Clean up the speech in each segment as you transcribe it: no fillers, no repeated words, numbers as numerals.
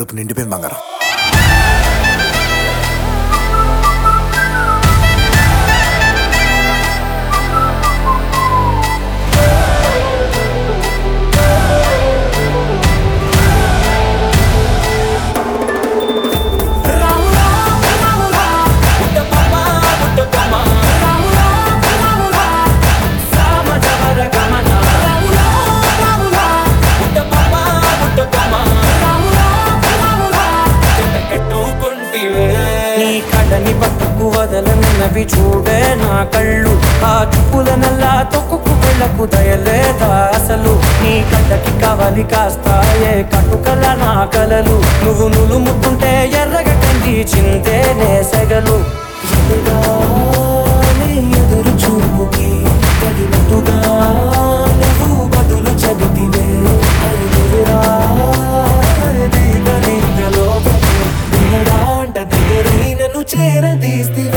కడుపు నిండిపోయింది బంగారం. నీ కళ్ళని పట్టుకు వదలనున్నవి చూడే నా కళ్ళు, ఆ చూపుల నల్లా తొక్కుకు వెళ్ళకు దయలేదా అసలు. నీ కళ్ళకి కవలి కాస్తాయే కట్టుకల నా కలలు, నువ్వు నులుముకుంటే ఎర్రగా కంది చిందేనే సెగలు. ఎదురు చూపుకి తగినట్టుగా నువ్వు బదులు చెబితివే నన్ను చేరదీస్తే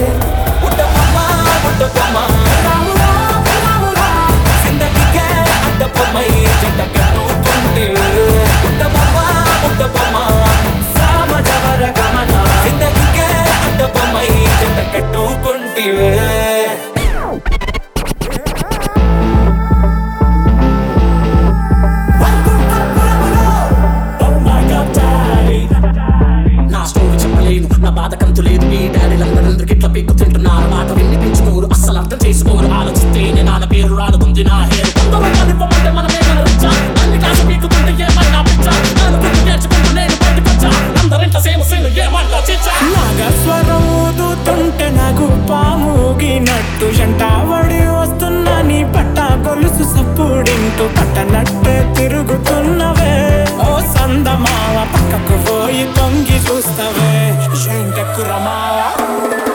నా బాధ కంతు లేదు, మీ డాడీలందరూ ఇట్లా పీక్కు తింటున్నారు. మాట విని పెంచుకోరు, అస్సలు అర్థం చేసుకోరు. ఆలోచిస్తే నా పేరు రాలుతుంది నా హేరు. మనమే కనరించా అన్ని కాసు పీకుతుంటే ఏమన్నా పిచ్చా, నేర్చుకుంటూ నేను బయటకొచ్చా. అందరింట సేమ సేను ఏమంటా చిచ్చా. నాగస్వరం ఊదుతుంటే నాకు పాముగినట్టు ఎంటావడి వస్తున్నా నీ పట్ట గొలుసు సప్పుడింటూ పట్టనట్టే తిరుగుతున్నవే ఓ సందమావ. పక్కకు పోయి తొంగి చూస్తావే ఏంటెక్కురమావా.